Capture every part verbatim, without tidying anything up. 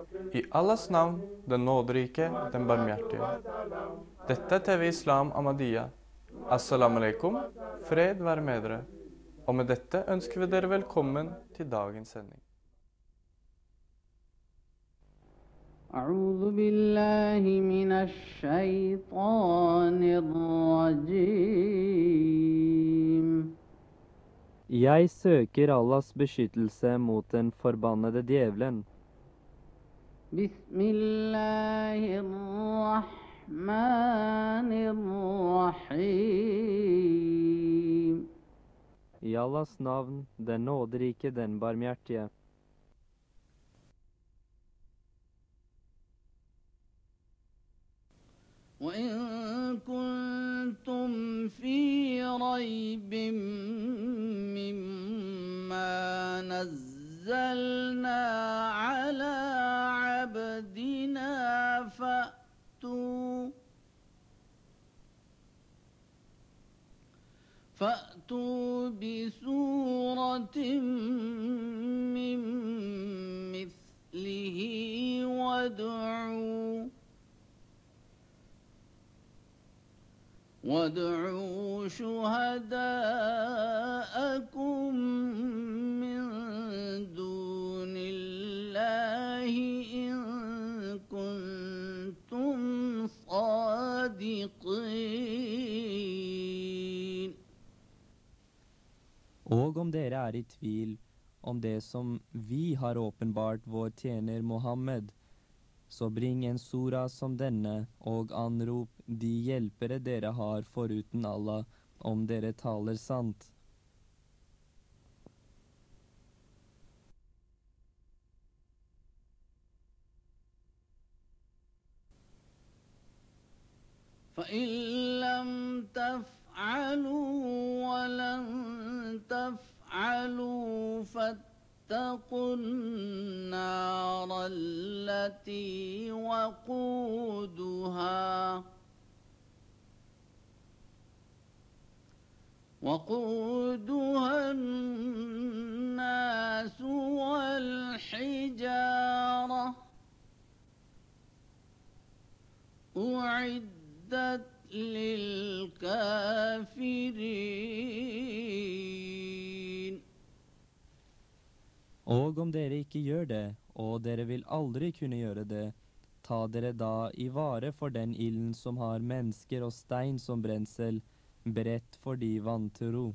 I Allahs navn, den nåderike, den barmhjertige. Dette er T V Islam Ahmadiyya. Assalamu alaikum, fred være med dere. Og med dette ønsker vi dere velkommen til dagens sending. أعوذ بالله من الشيطان الرجيم. Jeg søker Allahs beskyttelse mot den forbannede djevelen. بسم الله الرحمن الرحيم. I Allahs navn, den nåderike, den barmhjertige. وإن كنتم في ريب مما نزلنا على عبدنا فأتوا فأتوا بسورة من مثله وادعوا وادعوا شهداءكم من دون الله إن كنتم صادقين. Og om dere er i tvil om det som vi har åpenbart vår tjener Mohammed, så bring en sura som denne, og anrop de hjelpere dere har foruten Allah, om dere taler sant. فإن لم تفعلوا ولن تفعلوا فاتقوا النار التي وقودها وقودها الناس والحجارة أعدت للكافرين. Og om dere ikke gjør det, og dere vil aldri kunne gjøre det, ta dere da i vare for den ilden som har mennesker og stein som brensel, beredt for de vantro.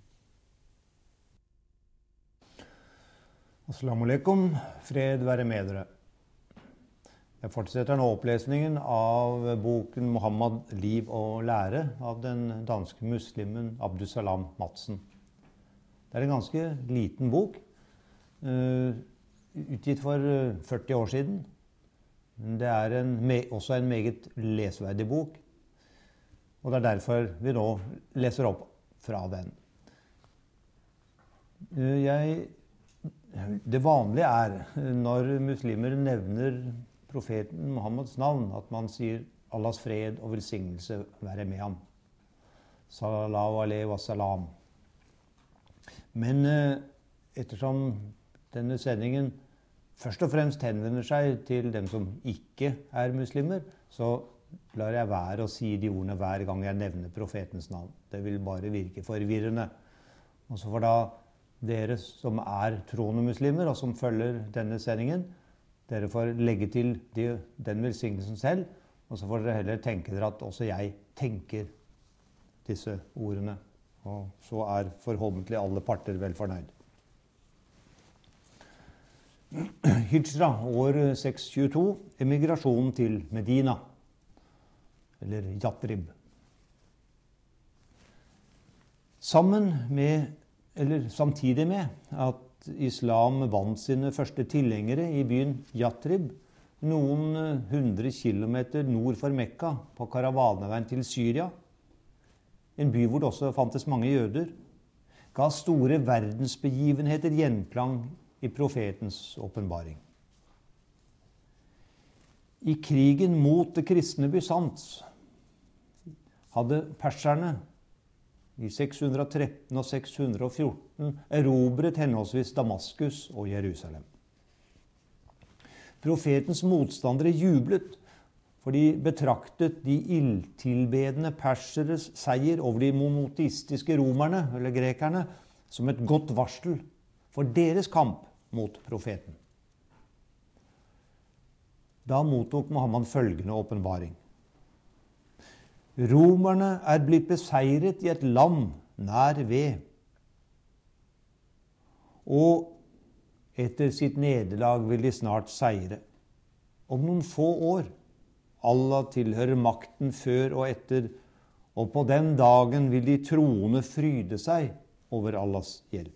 Assalamu alaikum, fred være med dere. Jeg fortsetter nå opplesningen av boken Mohammed, liv og lære av den danske muslimen Abdusalam Madsen. Det er en ganske liten bok, Uh, utgitt for uh, førti år siden. Det er en, også en meget lesverdig bok, og det er derfor vi nå leser opp fra den. Uh, jeg, det vanlige er, når muslimer nevner profeten Mohammeds navn, at man sier Allahs fred og velsignelse være med ham. Sallallahu alaihi wassalam. Men uh, ettersom denne sendingen først og fremst henvender seg til dem som ikke er muslimer, så lar jeg være å si de ordene hver gang jeg nevner profetens navn. Det vil bare virke forvirrende. Og så får da dere som er troende muslimer og som følger denne sendingen, dere får legge til de, den velsignelsen selv, og så får dere heller tenke dere at også jeg tenker disse ordene. Og så er forhåpentlig alle parter vel fornøyd. Hijra, år seks tjueto, emigrasjon til Medina, eller Yatrib. Sammen med, eller samtidig med, at islam vant sine første tilhengere i byen Yatrib, noen hundre kilometer nord for Mekka, på karavaneveien til Syria, en by hvor det også fantes mange jøder, ga store verdensbegivenheter gjenklang i profetens åpenbaring. I krigen mot det kristne Bysants hadde perserne i seks hundre og tretten og seks hundre og fjorten erobret henholdsvis Damaskus og Jerusalem. Profetens motstandere jublet, for de betraktet de ildtilbedende perseres seier over de monoteistiske romerne, eller grekerne, som et godt varsel for deres kamp mot profeten. Da mottok Muhammed følgende åpenbaring. Romerne er blitt beseiret i et land nær ved, og etter sitt nederlag vil de snart seire. Om noen få år, Allah tilhører makten før og etter, og på den dagen vil de troende fryde seg over Allahs hjelp.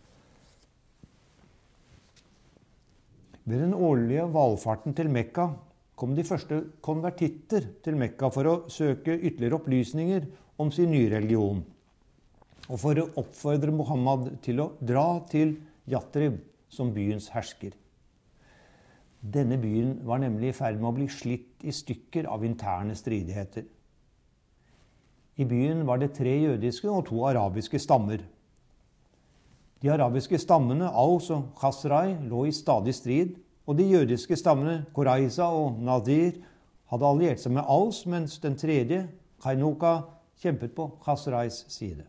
Ved den årlige valfarten til Mekka kom de første konvertitter til Mekka for å søke ytterligere opplysninger om sin nye religion, og for å oppfordre Muhammed til å dra til Yatrib som byens hersker. Denne byen var nemlig i ferd med å bli slitt i stykker av interne stridigheter. I byen var det tre jødiske og to arabiske stammer. De arabiske stammene, Aus og Khazraj, lå i stadig strid, og de jødiske stammene, Qurayza og Nadir, hadde alliert seg med Aus, mens den tredje, Qainuqa, kjempet på Khazrajs side.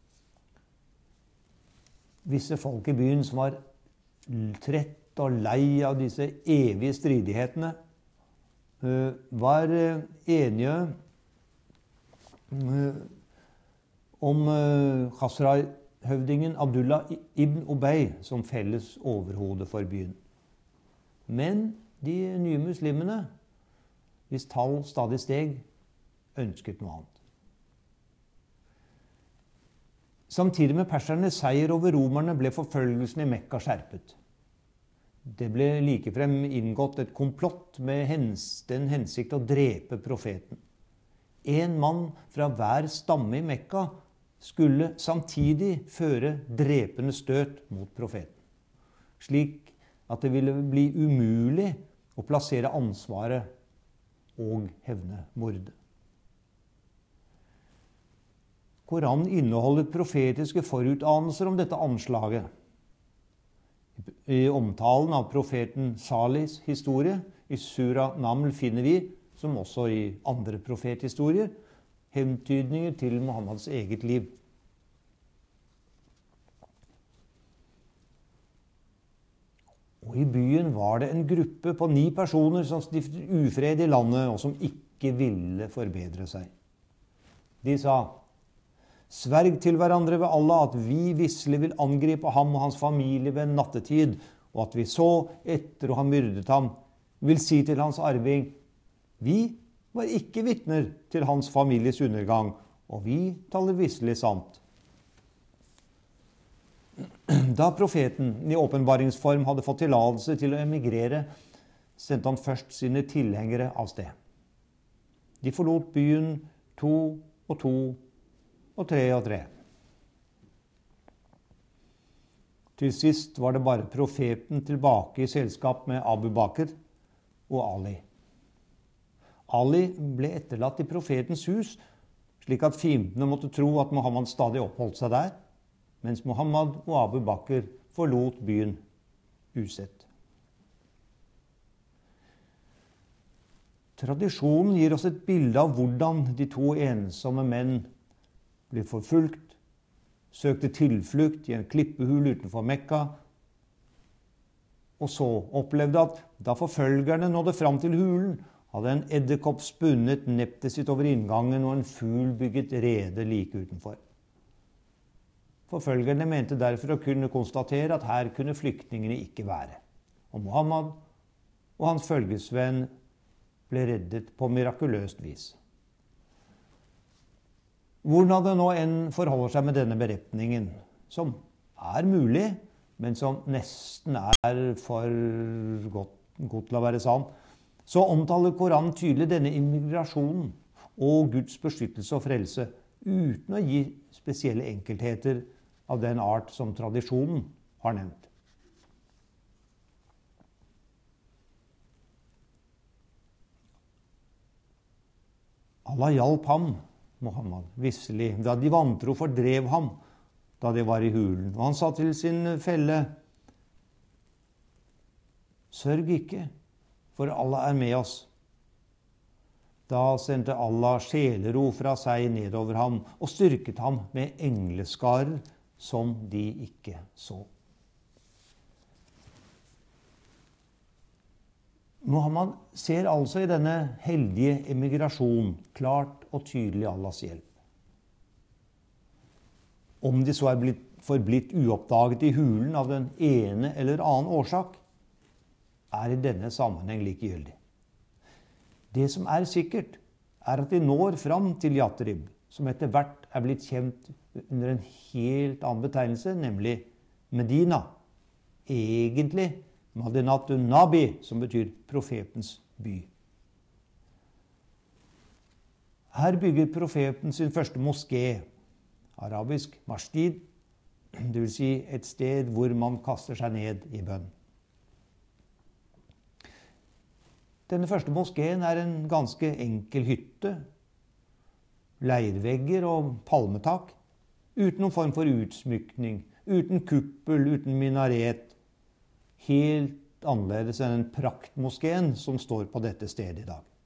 Visse folk i byen som var trett og lei av disse evige stridighetene, var enige om Khazraj-høvdingen Abdullah ibn Ubay som felles overhode for byen. Men de nye muslimene, hvis tall stadig steg, ønsket noe annet. Samtidig med persernes seier over romerne ble forfølgelsen i Mekka skjerpet. Det ble likefrem inngått et komplott med den hensikt å drepe profeten. En mann fra hver stamme i Mekka skulle samtidig føre drepende støt mot profeten, slik at det ville bli umulig å plassere ansvaret og hevne mordet. Koranen inneholder profetiske forutanelser om dette anslaget. I omtalen av profeten Salihs historie i Sura Naml finner vi, som også i andre profethistorier, hentydninger til Muhammeds eget liv. Og i byen var det en gruppe på ni personer som stiftet ufred i landet, og som ikke ville forbedre seg. De sa: Sverg til hverandre ved Allah at vi visselig vil angripe ham og hans familie ved nattetid, og at vi så, etter å ha myrdet ham, vil si til hans arving: Vi var ikke vitner til hans families undergang, og vi taler visselig sant. Da profeten i åpenbaringsform hadde fått tilladelse til å emigrere, sendte han først sine tilhengere av sted. De forlot byen to og to og tre og tre. Til sist var det bare profeten tilbake i selskap med Abu Bakr og Ali. Ali ble etterlatt i profetens hus, slik at fiendene måtte tro at Muhammed stadig oppholdt seg der, mens Muhammed og Abu Bakr forlot byen usett. Tradisjonen gir oss et bilde av hvordan de to ensomme menn ble forfulgt, søkte tilflukt i en klippehul utenfor Mekka, og så opplevde at da forfølgerne nådde fram til hulen, hadde en edderkopp spunnet neptet sitt over inngangen og en fugl bygget rede like utenfor. Forfølgerne mente derfor å kunne konstatere at her kunne flyktningene ikke være, og Muhammed og hans følgesvenn ble reddet på mirakuløst vis. Hvordan det nå enn forholder seg med denne beretningen, som er mulig, men som nesten er for godt, godt til å være sann, så omtaler Koranen tydelig denne immigrasjonen og Guds beskyttelse og frelse, uten å gi spesielle enkeltheter av den art som tradisjonen har nevnt. Allah hjalp ham, Muhammed, visselig, da de vantro fordrev ham da de var i hulen. Og han sa til sin felle: Sørg ikke, for Allah er med oss. Da sendte Allah sjelero fra seg nedover ham og styrket ham med engleskarer som de ikke så. Muhammad ser altså i denne heldige emigrasjon klart og tydelig Allahs hjelp. Om de så er blitt, forblitt uoppdaget i hulen av den ene eller annen årsak, er i denne sammenheng likegyldig. Det som er sikkert, er at de når fram til Yatrib, som etter hvert er blitt kjent under en helt annen betegnelse, nemlig Medina. Egentlig Madinatun Nabi, som betyr profetens by. Her bygger profeten sin første moské, arabisk masjid, det vil si et sted hvor man kaster seg ned i bønn. Denne første moskeen er en ganske enkel hytte, leirvegger og palmetak, uten noen form for utsmykning, uten kuppel, uten minaret, helt annerledes enn den praktmoskeen som står på dette stedet i dag.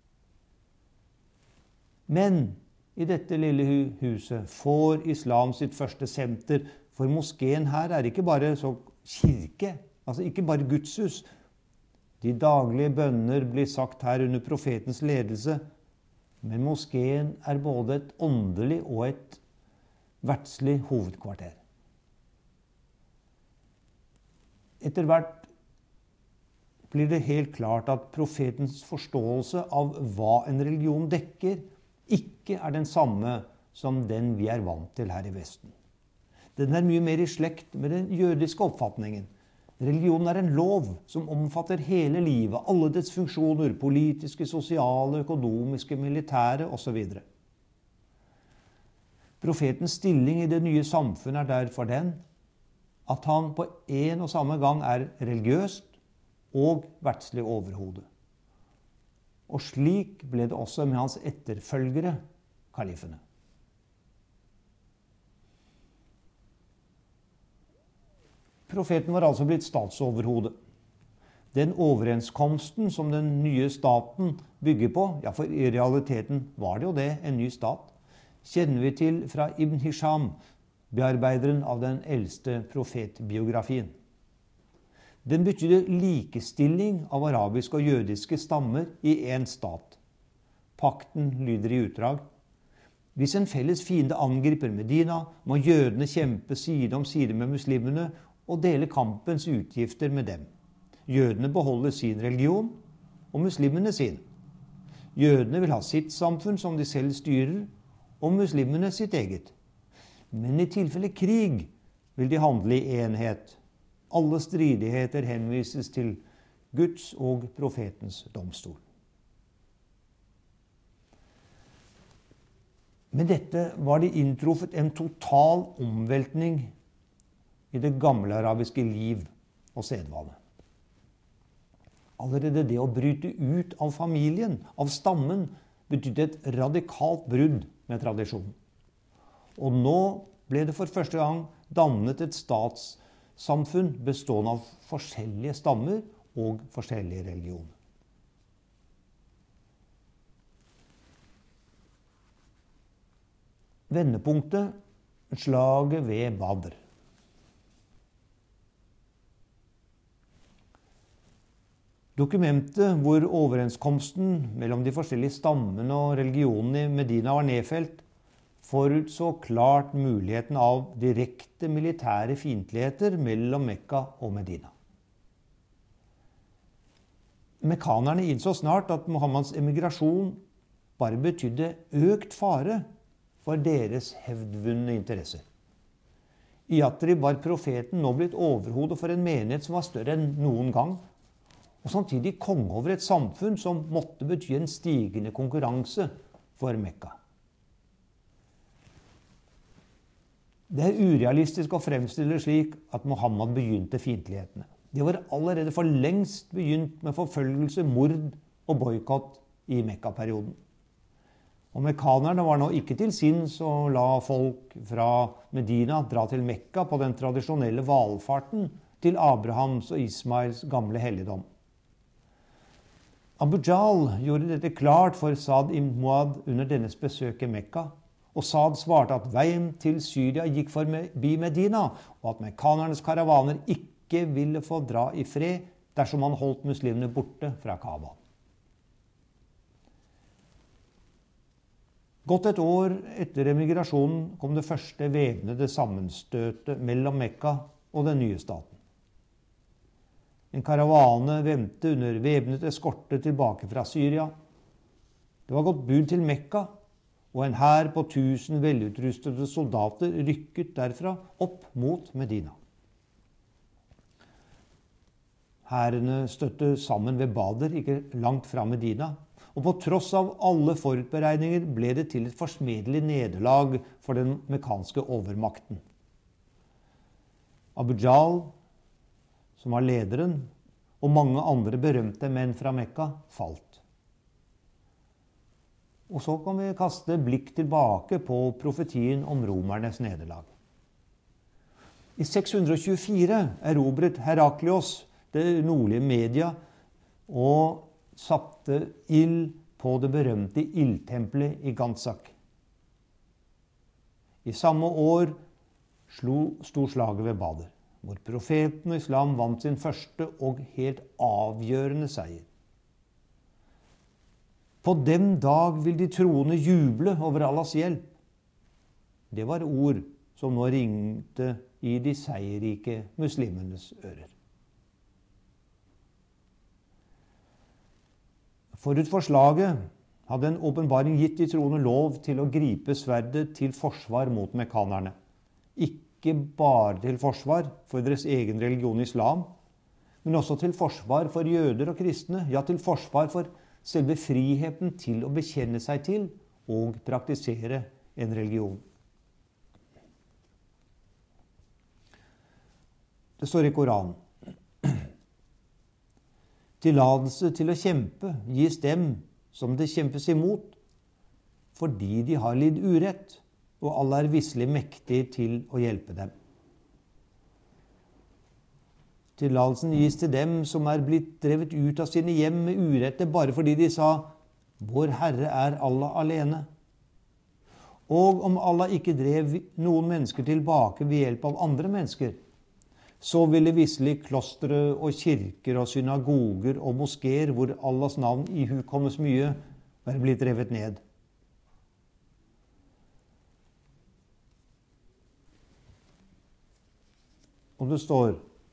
Men i dette lille huset får islam sitt første senter, for moskeen her er ikke bare så kirke, altså ikke bare gudshus. De daglige bønner blir sagt her under profetens ledelse, men moskeen er både et åndelig og et verdslig hovedkvarter. Etter hvert blir det helt klart at profetens forståelse av hva en religion dekker, ikke er den samme som den vi er vant til her i Vesten. Den er mye mer i slekt med den jødiske oppfatningen. Religionen er en lov som omfatter hele livet, alle dets funksjoner, politiske, sosiale, økonomiske, militære osv. Profetens stilling i det nye samfunnet er derfor den at han på en og samme gang er religiøst og verdslig overhode. Og slik ble det også med hans etterfølgere, kalifene. Profeten var altså blitt statsoverhode. Den overenskomsten som den nye staten bygger på, ja, for i realiteten var det jo det, en ny stat, kjenner vi til fra Ibn Hisham, bearbeideren av den eldste profetbiografien. Den betydde likestilling av arabiske og jødiske stammer i en stat. Pakten lyder i utdrag: hvis en felles fiende angriper Medina, må jødene kjempe side om side med muslimene og dele kampens utgifter med dem. Jødene beholder sin religion, og muslimene sin. Jødene vil ha sitt samfunn som de selv styrer, og muslimene sitt eget. Men i tilfelle krig vil de handle i enhet. Alle stridigheter henvises til Guds og profetens domstol. Med dette var det inntruffet en total omveltning i det gamle arabiske liv og sedvane. Allerede det å bryte ut av familien, av stammen, betydde et radikalt brudd med tradisjonen. Og nå ble det for første gang dannet et statssamfunn bestående av forskjellige stammer og forskjellige religioner. Vendepunktet, slaget ved Badr. Dokumentet hvor overenskomsten mellom de forskjellige stammene og religionene i Medina var nedfelt, forutså klart muligheten av direkte militære fiendtligheter mellom Mekka og Medina. Mekkanerne innså snart at Muhammads emigrasjon bare betydde økt fare for deres hevdvunne interesser. I Yatrib var profeten nå blitt overhode for en menighet som var større enn noen gang, og samtidig konge over et samfunn som måtte bety en stigende konkurranse for Mekka. Det er urealistisk å fremstille det slik at Muhammad begynte fiendtlighetene. De var allerede for lengst begynt med forfølgelse, mord og boykott i Mekka-perioden. Og mekkanerne var nå ikke til sinns å la folk fra Medina dra til Mekka på den tradisjonelle valfarten til Abrahams og Ismails gamle helligdom. Abu Jahl gjorde dette klart for Saad ibn Muad under dennes besøk i Mekka, og Saad svarte at veien til Syria gikk forbi Medina, og at mekkanernes karavaner ikke ville få dra i fred dersom man holdt muslimene borte fra Kaaba. Godt et år etter emigrasjonen kom det første væpnede sammenstøtet mellom Mekka og den nye staten. En karavane vendte under væpnet eskorte tilbake fra Syria. Det var gått bud til Mekka, og en hær på tusen velutrustede soldater rykket derfra opp mot Medina. Hærene støtte sammen ved Badr, ikke langt fra Medina, og på tross av alle forutberegninger ble det til et forsmedelig nederlag for den mekkanske overmakten. Abu Jahl, som var lederen, og mange andre berømte menn fra Mekka, falt. Og så kan vi kaste blikk tilbake på profetien om romernes nederlag. I seks hundre tjuefire erobret Heraklios det nordlige Media og satte ild på det berømte ildtempelet i Ganzak. I samme år slo, sto slaget ved Badr, hvor profeten og islam vant sin første og helt avgjørende seier. På den dag vil de troende juble over Allahs hjelp. Det var ord som nå ringte i de seierrike muslimenes ører. Forut for slaget hadde en åpenbaring gitt de troende lov til å gripe sverdet til forsvar mot mekkanerne. Ikke bare til forsvar for deres egen religion islam, men også til forsvar for jøder og kristne, ja, til forsvar for selve friheten til å bekjenne seg til og praktisere en religion. Det står i Koranen: tillatelse til å kjempe gis dem som det kjempes imot, fordi de har lidd urett, og Allah er visselig mektig til å hjelpe dem. Tillatelsen gis til dem som er blitt drevet ut av sine hjem med urette bare fordi de sa: Vår Herre er Allah alene. Og om Allah ikke drev noen mennesker tilbake ved hjelp av andre mennesker, så ville visselig klostre og kirker og synagoger og moskeer hvor Allahs navn ihukommes mye, være blitt revet ned. Og det står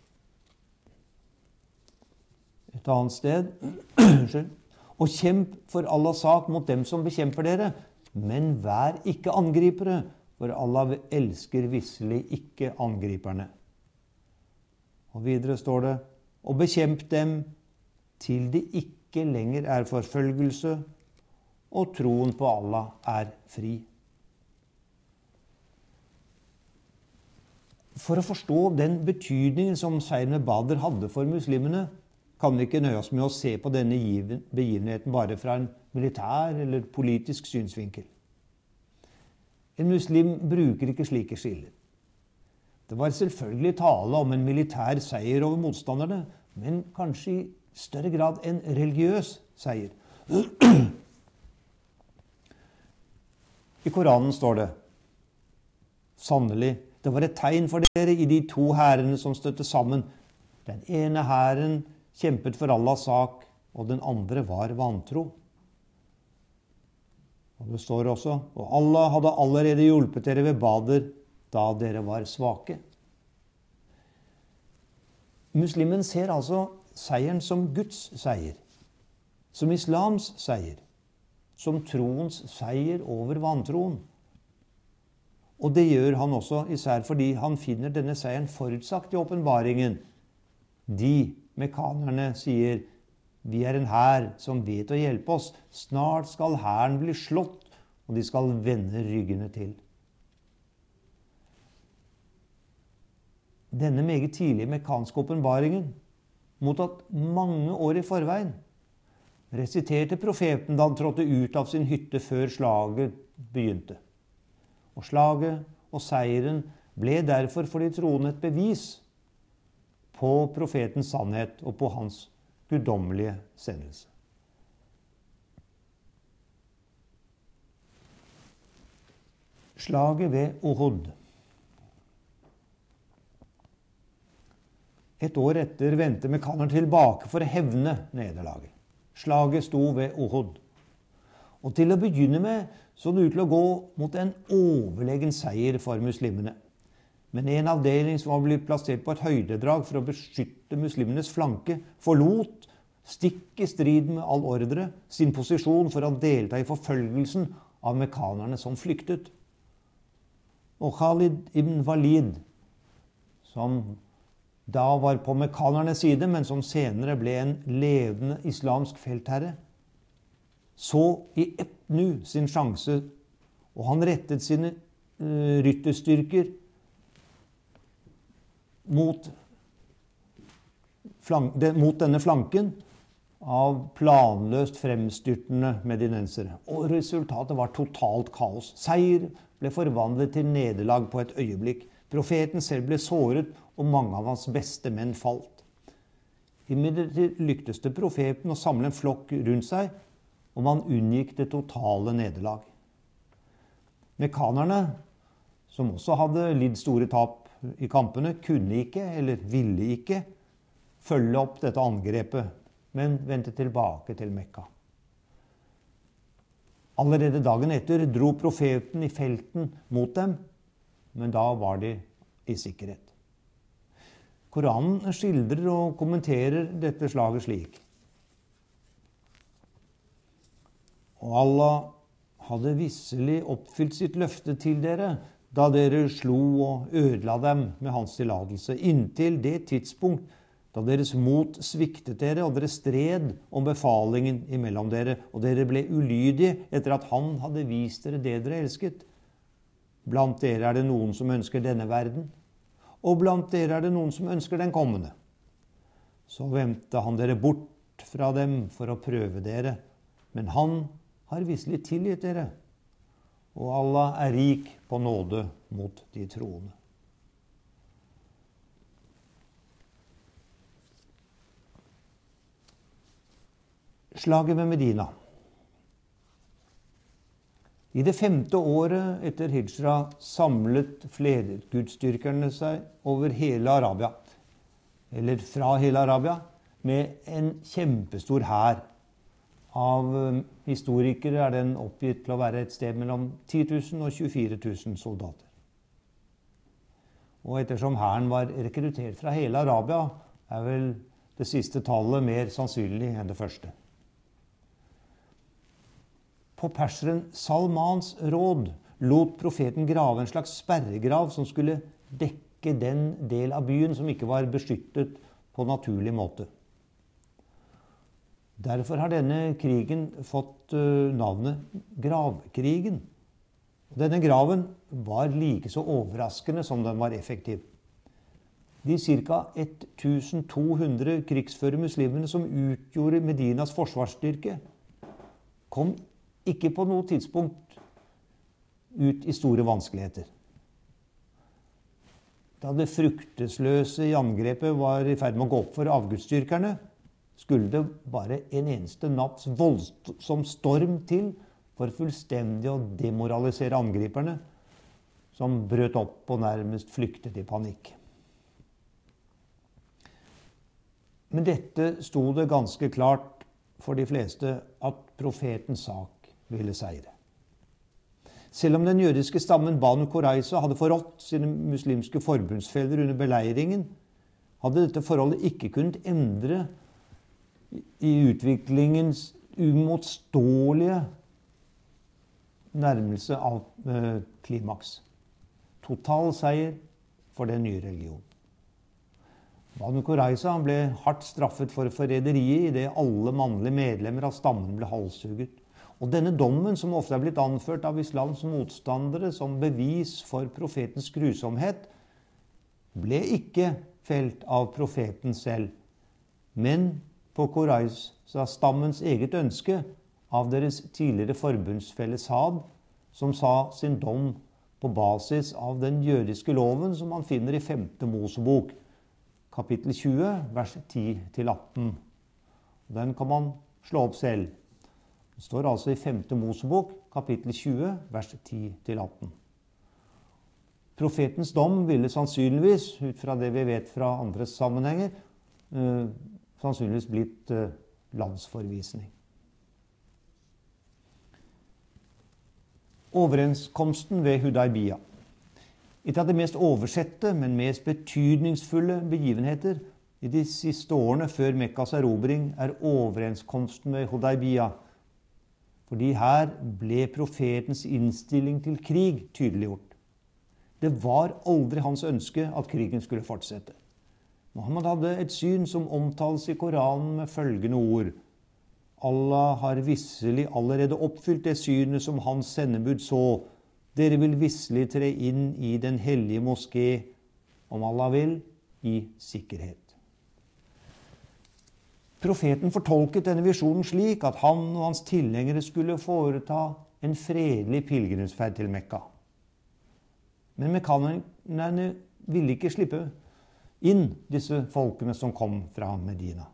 et annet sted, og kjemp for Allahs sak mot dem som bekjemper dere, men vær ikke angripere, for Allah elsker visselig ikke angriperne. Og videre står det: og bekjemp dem til det ikke lenger er forfølgelse, og troen på Allah er fri. For å forstå den betydningen som seieren ved Badr hadde for muslimene, kan vi ikke nøye oss med å se på denne begivenheten bare fra en militær eller politisk synsvinkel. En muslim bruker ikke slike skiller. Det var selvfølgelig tale om en militær seier over motstanderne, men kanskje i større grad en religiøs seier. I Koranen står det: sannelig, det var et tegn for dere i de to hærene som støtte sammen. Den ene hæren kjempet for Allahs sak, og den andre var vantro. Og det står også: og Allah hadde allerede hjulpet dere ved Badr, da dere var svake. Muslimen ser altså seieren som Guds seier, som islams seier, som troens seier over vantroen. Og det gjør han også, især fordi han finner denne seieren forutsagt i åpenbaringen. De, mekkanerne, sier: vi er en hær som vet å hjelpe oss. Snart skal hæren bli slått, og de skal vende ryggene til. Denne meget tidlige mekkanske åpenbaringen, mottatt mange år i forveien, resiterte profeten da han trådte ut av sin hytte før slaget begynte. Og slaget og seieren ble derfor for de troende et bevis på profetens sannhet og på hans guddommelige sendelse. Slaget ved Uhud. Et år etter vendte mekkanerne tilbake for å hevne nederlaget. Slaget sto ved Uhud. Og til å begynne med så det ut til å gå mot en overlegen seier for muslimene. Men en avdeling som var blitt plassert på et høydedrag for å beskytte muslimenes flanke, forlot, stikk i strid med all ordre, sin posisjon for å delta i forfølgelsen av mekkanerne som flyktet. Og Khalid ibn Walid, som da var på mekkanernes side, men som senere ble en levende islamsk feltherre, så i ett nu sin sjanse, og han rettet sine uh, rytterstyrker mot, flank, de, mot denne flanken av planløst fremstyrtende medinensere. Og resultatet var totalt kaos. Seier ble forvandlet til nederlag på et øyeblikk. Profeten selv ble såret, og mange av hans beste menn falt. Imidlertid lyktes det profeten å samle en flokk rundt seg, og man unngikk det totale nederlag. Mekkanerne, som også hadde lidd store tap i kampene, kunne ikke, eller ville ikke, følge opp dette angrepet, men vendte tilbake til Mekka. Allerede dagen etter dro profeten i felten mot dem, men da var de i sikkerhet. Koranen skildrer og kommenterer dette slaget slik. Og Allah hadde visselig oppfylt sitt løfte til dere, da dere slo og ødela dem med hans tillatelse, inntil det tidspunkt da deres mot sviktet dere, og dere stred om befalingen imellom dere, og dere ble ulydige etter at han hadde vist dere det dere elsket. Blant dere er det noen som ønsker denne verden, og blant dere er det noen som ønsker den kommende. Så vendte han dere bort fra dem for å prøve dere, men han har visselig tilgitt dere, og Allah er rik på nåde mot de troende. Slaget ved Medina. I det femte året etter Hijra samlet flergudstyrkerne seg over hele Arabia, eller fra hele Arabia, med en kjempestor hær. Av historikere er den oppgitt til å være et sted mellom ti tusen og tjuefire tusen soldater. Og ettersom hæren var rekruttert fra hele Arabia, er vel det siste tallet mer sannsynlig enn det første. På perseren Salmans råd lot profeten grave en slags sperregrav som skulle dekke den del av byen som ikke var beskyttet på naturlig måte. Derfor har denne krigen fått navnet Gravkrigen. Denne graven var like så overraskende som den var effektiv. De ca. to hundre krigsføre muslimene som utgjorde Medinas forsvarsstyrke, kom ikke på noe tidspunkt ut i store vanskeligheter. Da det fruktesløse i angrepet var i ferd med å gå opp for avgudsdyrkerne, skulle det bare en eneste natts voldsom storm til for fullstendig å demoralisere angriperne, som brøt opp og nærmest flyktet i panikk. Men dette sto det ganske klart for de fleste at profetens sak ville seire. Selv om den jødiske stammen Banu Qurayza hadde forrådt sine muslimske forbundsfeller under beleiringen, hadde dette forholdet ikke kunnet endre i utviklingens umotståelige nærmelse av eh, klimaks. Total seier for den nye religionen. Banu Qurayza ble hardt straffet for forræderiet i det alle mannlige medlemmer av stammen ble halshugget. Og denne dommen, som ofte er blitt anført av islams motstandere som bevis for profetens grusomhet, ble ikke felt av profeten selv, men på Qurayza-stammens eget ønske av deres tidligere forbundsfelle Saad, som sa sin dom på basis av den jødiske loven som man finner i femte Mosebok, kapittel tjue, vers ti til atten. Den kan man slå opp selv. Det står altså i femte Mosebok, kapittel tjue, vers ti til atten. Profetens dom ville sannsynligvis, ut fra det vi vet fra andre sammenhenger, eh, sannsynligvis blitt eh, landsforvisning. Overenskomsten ved Hudaybiyah. Et av de mest oversette, men mest betydningsfulle begivenheter i de siste årene før Mekkas erobring er overenskomsten ved Hudaybiyah. Fordi her ble profetens innstilling til krig tydeliggjort. Det var aldri hans ønske at krigen skulle fortsette. Muhammed hadde et syn som omtales i Koranen med følgende ord: Allah har visselig allerede oppfylt det synet som hans sendebud så. Dere vil visselig tre inn i den hellige moské, om Allah vil, i sikkerhet. Profeten fortolket denne visjonen slik at han og hans tilhengere skulle foreta en fredelig pilgrimsferd til Mekka. Men mekkanerne ville ikke slippe inn disse folkene som kom fra Medina.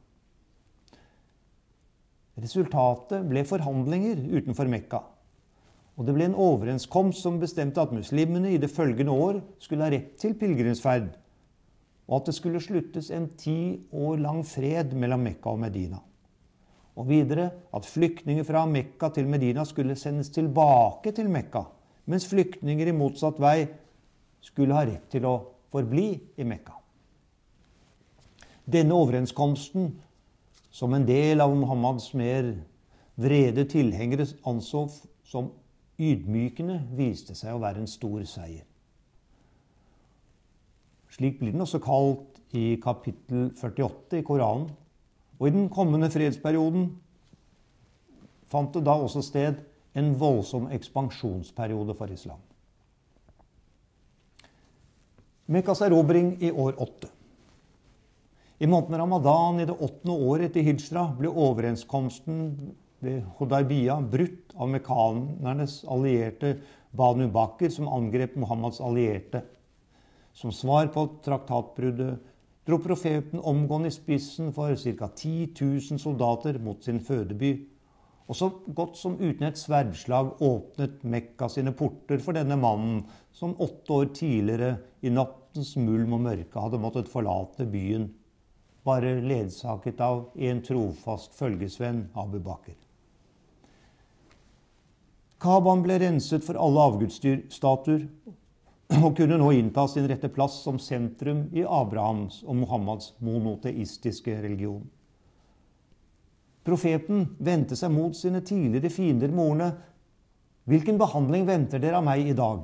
Resultatet ble forhandlinger utenfor Mekka. Og det ble en overenskomst som bestemte at muslimene i det følgende år skulle ha rett til pilgrimsferd, og at det skulle sluttes en ti år lang fred mellom Mekka og Medina. Og videre at flyktninger fra Mekka til Medina skulle sendes tilbake til Mekka, mens flyktninger i motsatt vei skulle ha rett til å forbli i Mekka. Denne overenskomsten, som en del av Muhammads mer vrede tilhengere anså som ydmykende, viste seg å være en stor seier. Slik blir den også kalt i kapittel førtiåtte i Koranen. Og i den kommende fredsperioden fant det da også sted en voldsom ekspansjonsperiode for islam. Mekkas erobring i år åtte. I måneden Ramadan i det åttende året etter Hijra ble overenskomsten ved Hudaybiyah brutt av mekkanernes allierte Banu Bakr, som angrep Muhammads allierte. Som svar på traktatbruddet dro profeten omgående i spissen for ca ti tusen soldater mot sin fødeby, og så godt som uten et sverdslag åpnet Mekka sine porter for denne mannen, som åtte år tidligere i nattens mulm og mørke hadde måttet forlate byen, bare ledsaget av en trofast følgesvenn, Abu Bakr. Kaban ble renset for alle avgudsstatuer og kunne nå innta sin rette plass som sentrum i Abrahams og Muhammads monoteistiske religion. Profeten vendte seg mot sine tidligere fiender med ordene: «Hvilken behandling venter dere av meg i dag?»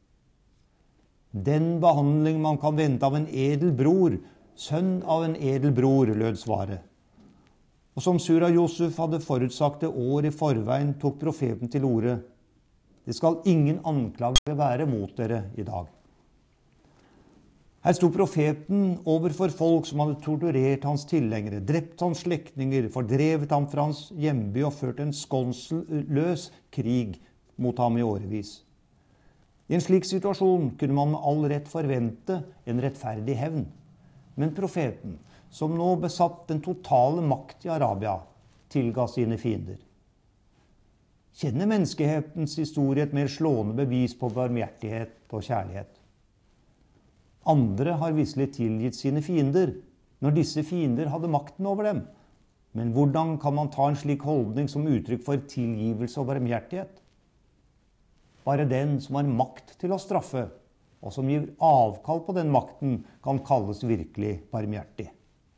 «Den behandling man kan vente av en edel bror, sønn av en edel bror», lød svaret. Og som Surah Yusuf hadde forutsagt det år i forveien, tok profeten til orde: «Det skal ingen anklage være mot dere i dag.» Her sto profeten overfor folk som hadde torturert hans tilhengere, drept hans slektninger, fordrevet ham fra hans hjemby og ført en skånseløs krig mot ham i årevis. I en slik situasjon kunne man med all rett forvente en rettferdig hevn. Men profeten, som nå besatt den totale makt i Arabia, tilga sine fiender. Kjenner menneskehetens historie et mer slående bevis på barmhjertighet og kjærlighet? Andre har visselig tilgitt sine fiender, når disse fiender hadde makten over dem. Men hvordan kan man ta en slik holdning som uttrykk for tilgivelse og barmhjertighet? Bare den som har makt til å straffe, og som gir avkall på den makten, kan kalles virkelig barmhjertig.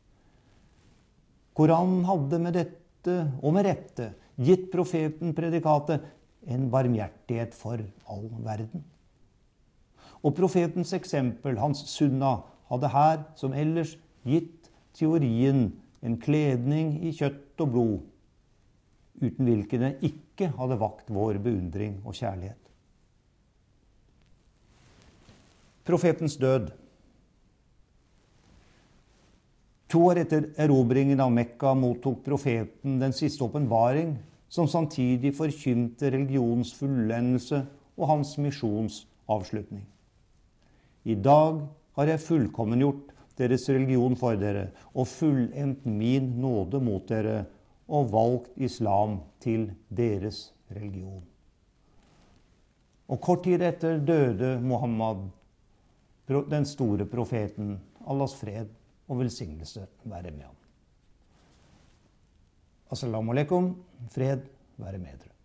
Koranen hadde med dette, og med rette, gitt profeten predikatet en barmhjertighet for all verden. Og profetens eksempel, hans sunna, hadde her, som ellers, gitt teorien en kledning i kjøtt og blod, uten hvilken det ikke hadde vakt vår beundring og kjærlighet. Profetens død. To år etter erobringen av Mekka mottok profeten den siste åpenbaring, som samtidig forkynte religionens fullendelse og hans misjons avslutning. I dag har jeg fullkommengjort deres religion for dere, og fullendt min nåde mot dere, og valgt islam til deres religion. Og kort tid etter døde Muhammad, den store profeten, Allahs fred og velsignelse være med ham. Assalamu alaikum, fred være med dere.